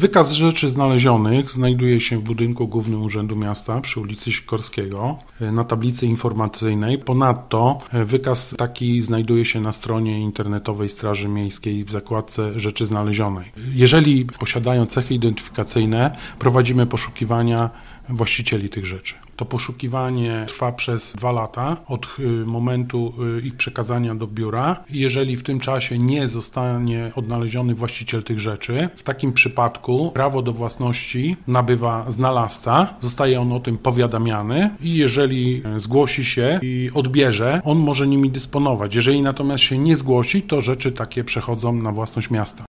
Wykaz rzeczy znalezionych znajduje się w budynku Głównym Urzędu Miasta przy ulicy Sikorskiego na tablicy informacyjnej. Ponadto wykaz taki znajduje się na stronie internetowej Straży Miejskiej w zakładce rzeczy znalezionej. Jeżeli posiadają cechy identyfikacyjne, prowadzimy poszukiwania właścicieli tych rzeczy. To poszukiwanie trwa przez 2 lata od momentu ich przekazania do biura. Jeżeli w tym czasie nie zostanie odnaleziony właściciel tych rzeczy, w takim przypadku prawo do własności nabywa znalazca, zostaje on o tym powiadamiany i jeżeli zgłosi się i odbierze, on może nimi dysponować. Jeżeli natomiast się nie zgłosi, to rzeczy takie przechodzą na własność miasta.